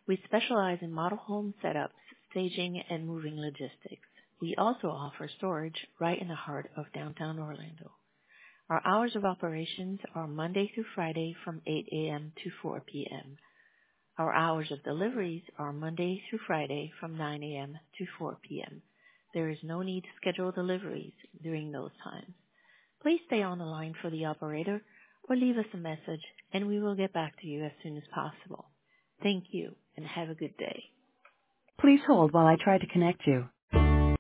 We specialize in model home setups, staging, and moving logistics. We also offer storage right in the heart of downtown Orlando. Our hours of operations are Monday through Friday from 8 a.m. to 4 p.m. Our hours of deliveries are Monday through Friday from 9 a.m. to 4 p.m. There is no need to schedule deliveries during those times. Please stay on the line for the operator or leave us a message and we will get back to you as soon as possible. Thank you and have a good day. Please hold while I try to connect you.